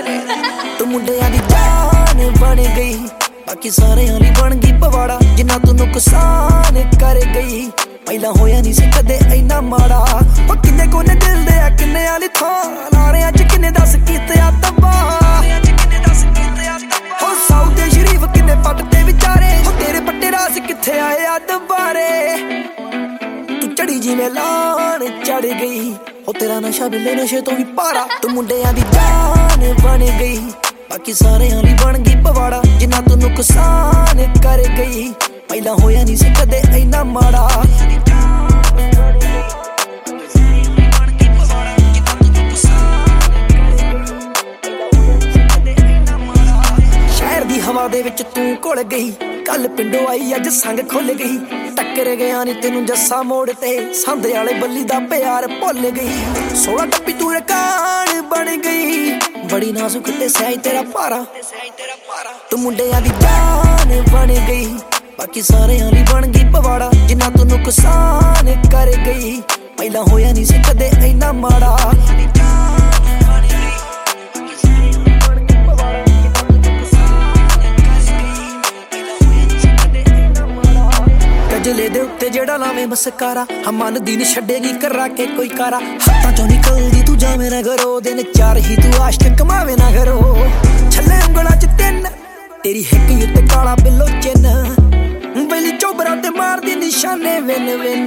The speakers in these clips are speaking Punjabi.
ਤੂੰ ਮੁੰਡਿਆਂ ਦੀ ਜਾਨ ਬਣ ਗਈ, ਬਾਕੀ ਸਾਰਿਆਂ ਲਈ ਬਣ ਗਈ ਪਵਾੜਾ। ਜਿੰਨਾ ਤੂੰ ਨੁਕਸਾਨ ਕਰ ਗਈ, ਪਹਿਲਾਂ ਹੋਇਆ ਨਹੀਂ ਸੀ ਕਦੇ ਇੰਨਾ ਮਾੜਾ। ਉਹ ਕਿੰਨੇ ਕੋਨੇ ਦਿਲ ਦੇ ਆ, ਕਿੰਨੇ ਵਾਲੀ ਥਾਂ ਲਾਰਿਆਂ ਚ ਕਿੰਨੇ ਦੱਸ ਕੀਤੇ ਆ ਤਬਾਹ। ਹੋ ਸਾਊ ਦੇ ਸ਼ਰੀਫ ਕਿੰਨੇ ਪੱਟ ਤੇ ਵਿਚਾਰੇ, ਹੋ ਤੇਰੇ ਪੱਟੇ ਰਾਸ ਕਿੱਥੇ ਆਏ ਆ ਦੁਬਾਰੇ। ਤੂੰ ਚੜੀ ਜਿਵੇਂ ਲਾਣ ਚੜ ਗਈ, ਹੋ ਤੇਰਾ ਨਸ਼ਾ ਬਿੱਲੇ ਨਸ਼ੇ ਤੋਂ ਵੀ ਪਾਰਾ। ਤੂੰ ਮੁੰਡਿਆਂ ਦੀ ਜਾਨ ਬਣ ਗਈ, ਬਾਕੀ ਸਾਰਿਆਂ ਲਈ ਬਣ ਗਈ ਪਵਾੜਾ। ਜਿੰਨਾ ਤੂੰ ਨੁਕਸਾਨ ਕਰ ਗਈ, ਪਹਿਲਾਂ ਹੋਇਆ ਨਹੀਂ ਸੀ ਕਦੇ ਇੰਨਾ ਮਾੜਾ। ਸ਼ਹਿਰ ਦੀ ਹਵਾ ਦੇ ਵਿੱਚ ਤੂੰ ਘੁਲ ਗਈ, ਕੱਲ ਪਿੰਡੋਂ ਆਈ ਅੱਜ ਸੰਗ ਖੁੱਲ ਗਈ। ਟੱਕਰ ਗਿਆ ਨੀ ਤੈਨੂੰ ਜੱਸਾ ਮੋੜ ਤੇ, ਸੰਦੇ ਵਾਲੇ ਬੱਲੀ ਦਾ ਪਿਆਰ ਭੁੱਲ ਗਈ। 16 ਟੱਪੀ ਤੂੰ ਰਕਾਨ ਬਣ ਗਈ, ਬੜੀ ਨਾਜ਼ੁਕ ਤੇ ਸਹਿਜ ਤੇਰਾ ਭਾਰਾ। ਤੂੰ ਮੁੰਡਿਆਂ ਦੀ ਜਾਨ ਬਣ ਗਈ, ਬਾਕੀ ਸਾਰਿਆਂ ਲਈ ਬਣ ਗਈ ਪਵਾੜਾ। ਜਿੰਨਾ ਤੂੰ ਨੁਕਸਾਨ ਕਰ ਗਈ, ਪਹਿਲਾਂ ਹੋਇਆ ਨਹੀਂ ਸੀ ਕਦੇ ਇੰਨਾ ਮਾੜਾ। ਗਜਲੇ ਦੇ ਉੱਤੇ ਜਿਹੜਾ ਲਾਵੇਂ ਮਸਕਾਰਾ, ਮਨ ਦੀ ਨੀ ਛੱਡੇਗੀ ਕਰਾ ਕੇ ਕੋਈ ਕਾਰਾ। ਹੱਥਾਂ ਚੋਂ ਨਿਕਲਦੀ ਤੂੰ ਜਾਵੇਂ ਨਾ ਘਰੋਂ, ਦਿਨ ਚਾਰ ਹੀ ਤੂੰ ਆਸ਼ਕ ਕਮਾਵੇ ਨਾ ਘਰੋਂ। ਛੱਲੇ ਉਂਗਲਾਂ ਚ ਤਿੰਨ, ਤੇਰੀ ਹਿੱਕ ਉੱਤੇ ਕਾਲਾ ਬਿੱਲੋ ਚਿੰਨ। ਬੈਲੀ ਚੋਬਰਾਂ ਤੇ ਮਾਰਦੀ ਨਿਸ਼ਾਨੇ ਵਿਨ ਵਿਨ।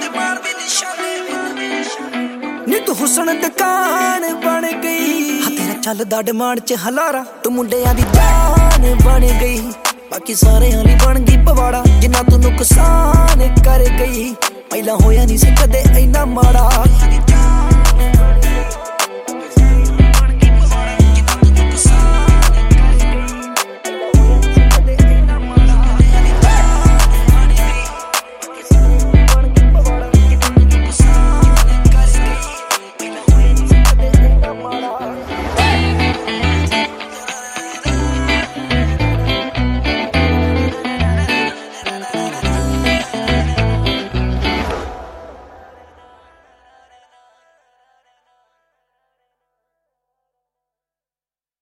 ਨੀ ਤੂੰ ਹੁਸਨ ਦੁਕਾਨ ਬਣ ਗਈ, ਹਾਂ ਤੇਰਾ ਚੱਲਦਾ ਡਿਮਾਂਡ ਚ ਹਲਾਰਾ। ਤੂੰ ਮੁੰਡਿਆਂ ਦੀ ਜਾਨ ਬਣ ਗਈ, ਬਾਕੀ ਸਾਰਿਆਂ ਲਈ ਬਣ ਗਈ ਪਵਾੜਾ। ਜਿੰਨਾ ਤੂੰ ਨੁਕਸਾਨ ਕਰ ਗਈ, ਪਹਿਲਾਂ ਹੋਇਆ ਨਹੀਂ ਸੀ ਕਦੇ ਇੰਨਾ ਮਾੜਾ।